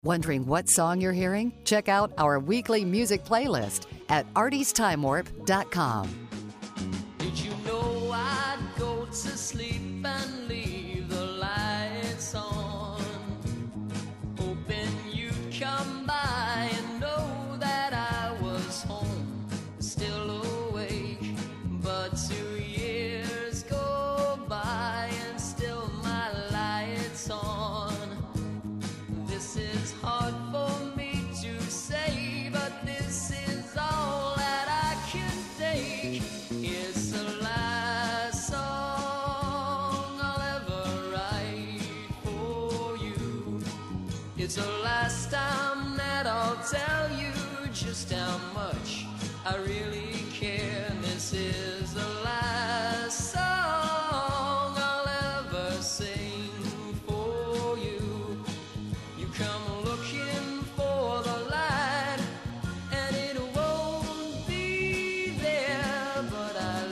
Wondering what song you're hearing? Check out our weekly music playlist at artiestimewar.com. Did you know I'd go to sleep and leave the lights on, hoping you'd come by and know that I was home, still awake. But 2 years go by and still my light's on. This is hard for me to say, but this is all that I can take. It's the last song I'll ever write for you. It's the last time that I'll tell you just how much I really care. This is the last song I'll ever sing for you. You come looking for the light, and it won't be there, but I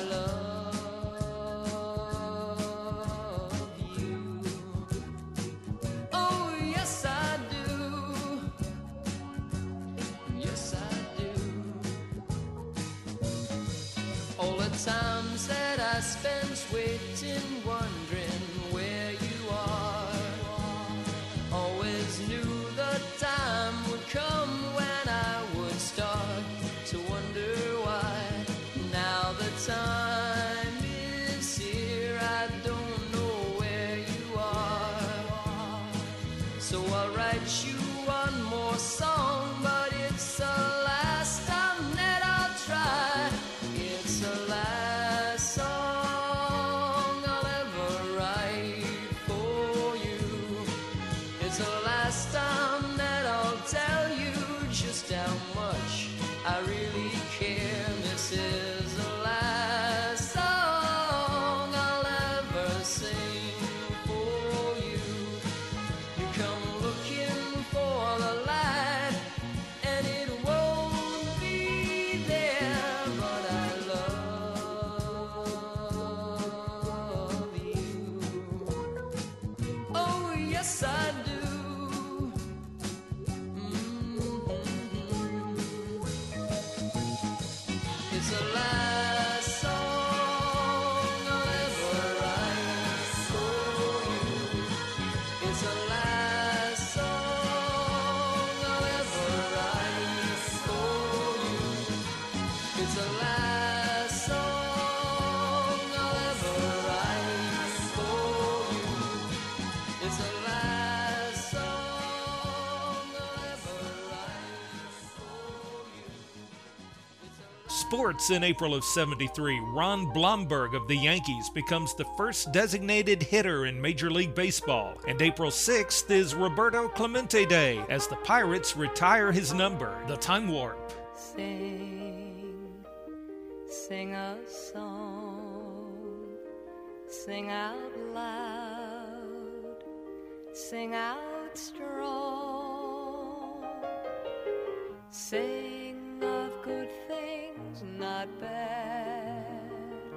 love you. Oh, yes, I do. Yes, I do. All the times that I spent waiting, wondering where you are, always knew the time would come when I would start to wonder why. Now the time is here, I don't know where you are. So I'll write you one more song, but it's the last time that I'll try. It's the last song I'll ever write for you. It's the last time that I'll tell you just how much I really care. This is the last song I'll ever sing for you. You come looking for the light, and it won't be there, but I love you. Oh, yes, I do. It's the last song I'll ever write for you. It's the last song I'll ever write for you. It's the last song I'll ever write for you. It's the last song I'll ever write for you. Sports in April of '73, Ron Blomberg of the Yankees becomes the first designated hitter in Major League Baseball. And April 6th is Roberto Clemente Day as the Pirates retire his number, the Time Warp. Sing, sing a song, sing out loud, sing out strong, sing of good things, not bad,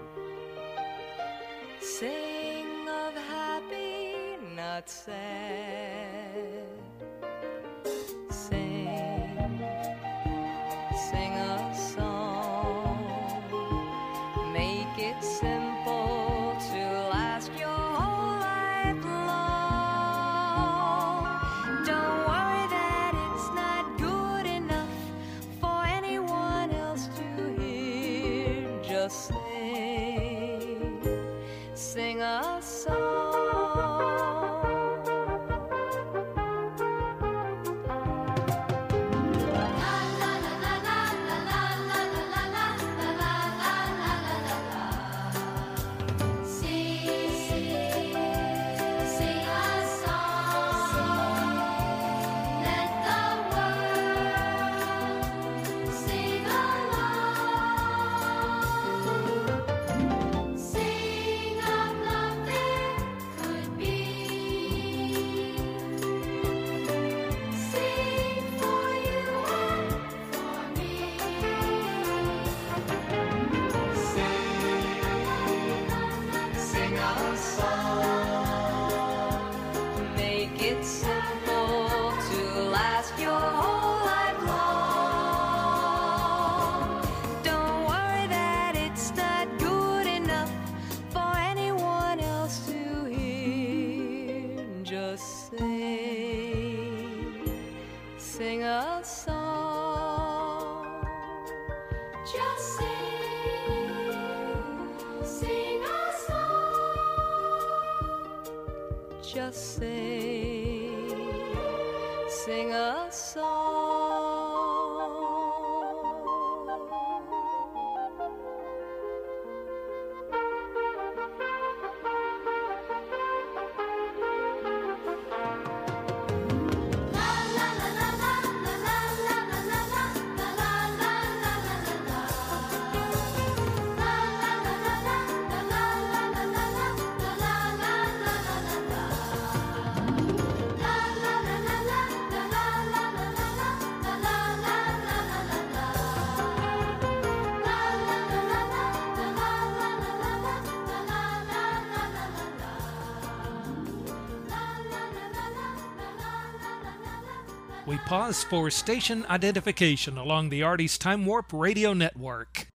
sing of happy, not sad, sing, sing a song, make it simple to last your whole life long. Don't worry that it's not good enough for anyone else to hear. Just sing, sing a song. last your whole life long. Don't worry that it's not good enough for anyone else to hear. Just sing a song. Just sing a song. Just sing a song. We pause for station identification along the Artie's Time Warp Radio Network.